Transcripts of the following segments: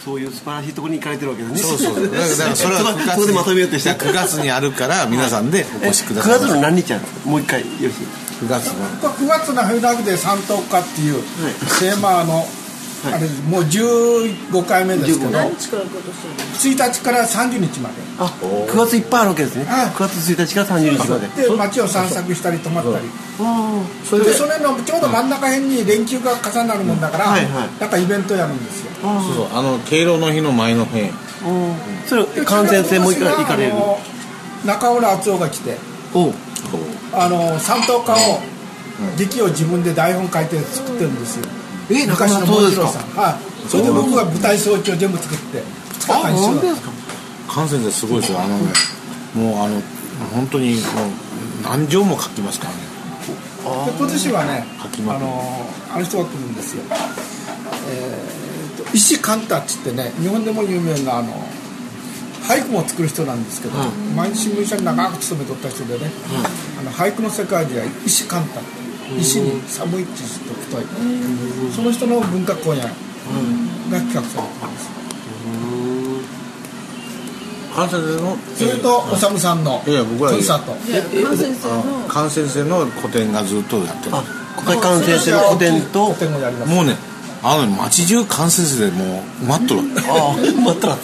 そういう素晴らしいところに行かれてるわけですね。 そうだからそれはそこでまとめようとして 9月にあるから皆さんでお越しください。 9月の何日あるの？もう一回よろしい ？9月の冬ので三等家っていうテーマのあれもう15回目ですけど、1日から30日まで。 9月いっぱいあるわけですね。9月1日から30日まで。 で街を散策したり泊まったり。それのちょうど真ん中辺に連休が重なるもんだから、なんかイベントやるんですよ。 そう敬老の日の前の辺。 それ感染性も行かれる。 中村敦夫が来て、三等家を劇を自分で台本書いて作ってるんですよ。 中村敦夫ですか？ はい。それで僕が舞台装置を全部作って2日間一緒だった。 感染ですごいですよ。もう本当にもう何錠も書きますからね。 で今年はねあの人が来るんですよ。石貫太っつってね、日本でも有名な俳句も作る人なんですけど、毎日新聞社に長く勤めとった人でね、俳句の世界では石貫太、石に寒いって人と太い、その人の文化公演が企画されてるんですよ。 関先生のそれとおさむさんのコンサート、 関先生の個展がずっとやってる。 関先生の個展ともうね街中関先生でもう埋まっとる。 埋まっとる。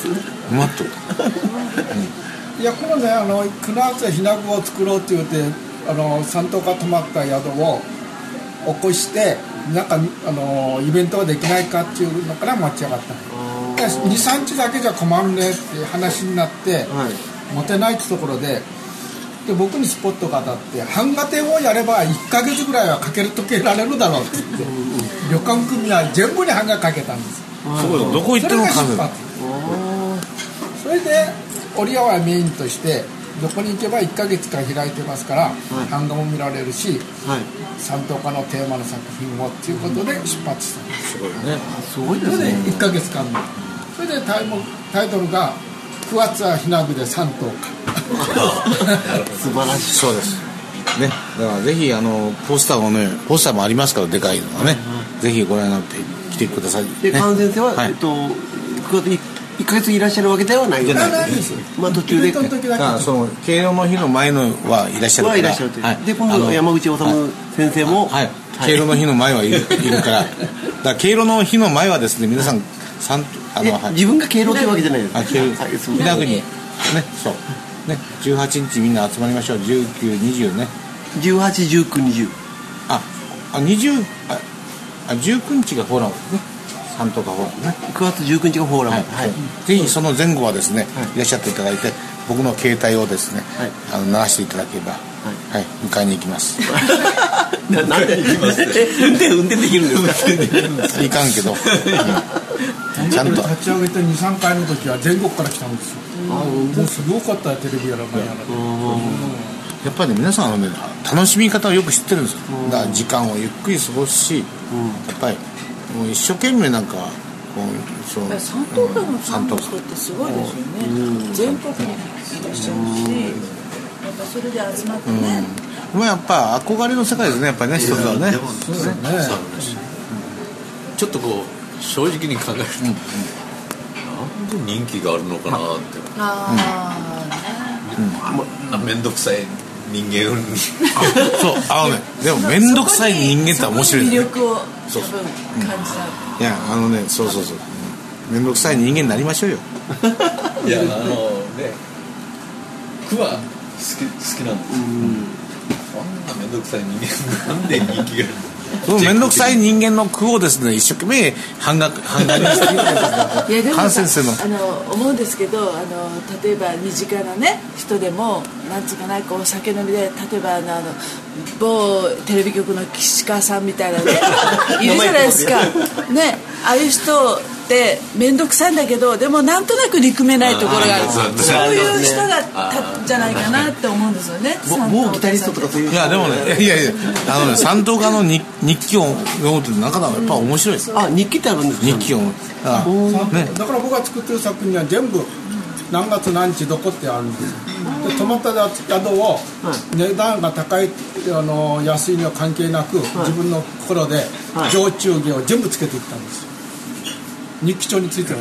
いやこのね9月でひな具を作ろうって言って三等家泊まった宿を起こしてなんかイベントができないかっていうのから待ち上がった。2,3 日だけじゃ困るねって話になって、持てないってところで僕にスポットが当たって版画展をやれば1ヶ月ぐらいはかけられるだろうって言って旅館組合全部に版画かけたんですよ。 どこ行ってもそれが出発。それで折屋はメインとしてどこに行けば1ヶ月間開いてますから版画も見られるし、三等家のテーマの作品をっていうことで出発したんです。 すごいね。 すごいですね。 それで1ヶ月間でそれでタイトルが9月はひな具で三等家。 素晴らしい。 そうですね。だからぜひポスターもありますからでかいのがね、ぜひご覧になって来てください。 で関先生は9月1ヶ月いらっしゃるわけではないじゃないですか。途中でその敬老の日の前のはいらっしゃるから。 で今度山口治先生も敬老の日の前はいるからだから敬老の日の前はですね皆さん自分が敬老というわけじゃないです。 ひなぐにね、そうね、18日みんな集まりましょう。19、20ね。 18、19、20。 19日がフォーラムですね。三等家フォーラムね。 9月19日がフォーラム。 ぜひその前後はですね、いらっしゃっていただいて、僕の携帯をですね、鳴らしていただければ、迎えに行きます。 なんで行きます？運転できるんですか？ いかんけど。ちゃんと立ち上げて 2,3 回の時は全国から来たんですよ。もうすごかったよ、テレビやらないやらやっぱり、ね、皆さんはね楽しみ方をよく知ってるんですよ。だから時間をゆっくり過ごすし、やっぱりもう一生懸命なんか三等家のファンの人ってすごいですよね。全国にいらっしゃるし、やっぱそれで集まってね。 やっぱ憧れの世界ですね、やっぱりね、一つはね。 ちょっとこう正直に考えると、なんで人気があるのかなって。面倒くさい人間にそうでも面倒くさい人間って面白い魅力を多分感じた。 いやそう面倒くさい人間になりましょうよ。 いや句は好きなんですよ。そんな面倒くさい人間なんで人気があるの？ その面倒くさい人間の句をですね一生懸命版画にしているいやでも関先生の思うんですけど例えば身近なね人でもなんつうかなこう酒飲みで例えば某テレビ局の岸川さんみたいなねいるじゃないですかね。ああいう人って面倒くさいんだけどでもなんとなく憎めないところがある。そういう人だったんじゃないかなって思うんですよね。 もうギタリストとかそういう。 いやでもね三等家の日記を読むとなかなかやっぱ面白いです。 日記ってあるんですか？ 日記をだから僕が作ってる作品には全部何月何日どこってあるんですよ。で泊まった宿を値段が高い安いには関係なく自分の心で上中下を全部つけていったんですよ。日記帳についてます。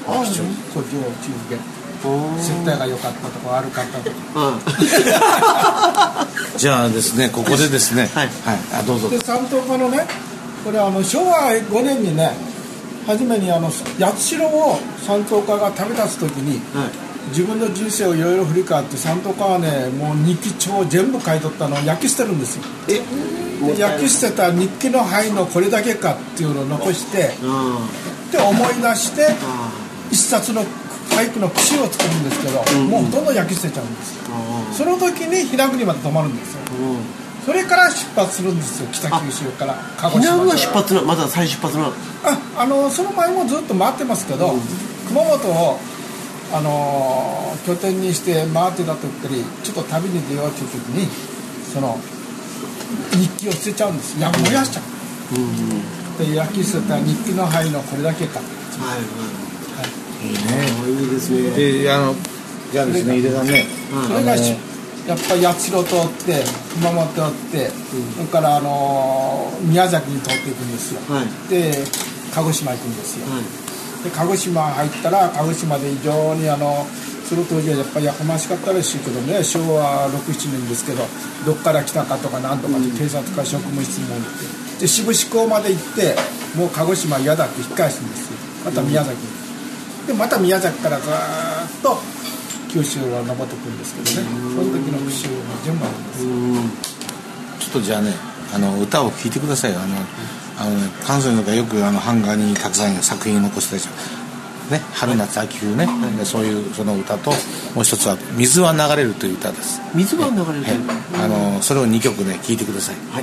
あそっちを中継接待が良かったとか悪かったとかじゃあですね、ここでですね、 はい、 あ、どうぞ。 で山東家のね、これ昭和5年にね、初めに八代を山東家が旅立つ時に、自分の人生をいろいろ振り返って、山東家はね、もう日記帳全部書いとったのを焼き捨てるんですよ。で焼き捨てた日記の範囲のこれだけかっていうのを残して、で思い出して一冊の俳句の句集を作るんですけど、もうほとんど焼き捨てちゃうんですよ。その時に平国まで泊まるんですよ。それから出発するんですよ、北九州から鹿児島。 ひなぐは出発のまだ再出発のその前もずっと回ってますけど、熊本を拠点にして回ってた時にちょっと旅に出ようという時にその日記を捨てちゃうんです。燃やしちゃう、で焼き捨てた日記の範囲のこれだけか。 いいね。 いいですね。 でじゃあですね、井出さんね、 それがやっぱり八代通って熊本通って、それから宮崎に通っていくんですよ。で鹿児島行くんですよ。で鹿児島入ったら鹿児島で非常にその当時はやっぱりやかましかったらしいけどね、昭和 6,7 年ですけど、どっから来たかとかなんとかで警察から職務質問で志布志港まで行って、もう鹿児島嫌だって引っ返すんですよ。また宮崎に、でまた宮崎からずーっと九州を登ってくるんですけどね、その時の句集が全部あるんですよ。 ちょっとじゃあね、歌を聴いてくださいよ。関西の方よく版画にたくさん作品残したでしょ、ね、春夏秋冬ね、でそういうその歌と、もう一つは「水は流れる」という歌です。 水は流れる、 それを2曲ね聴いてください。 はい、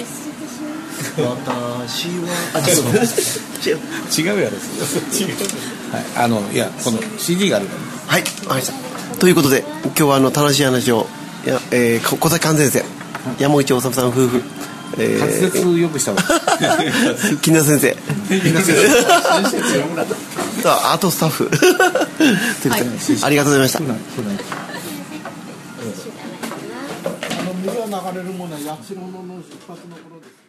私は違うやろ。違う。いや、この CD があるから。 はい、わかりました。ということで今日は楽しい話を小崎寛先生、山口治さん夫婦、 滑舌よくしたわ。 木田先生あとスタッフありがとうございました。 水が流れるものは八代の出発の頃です。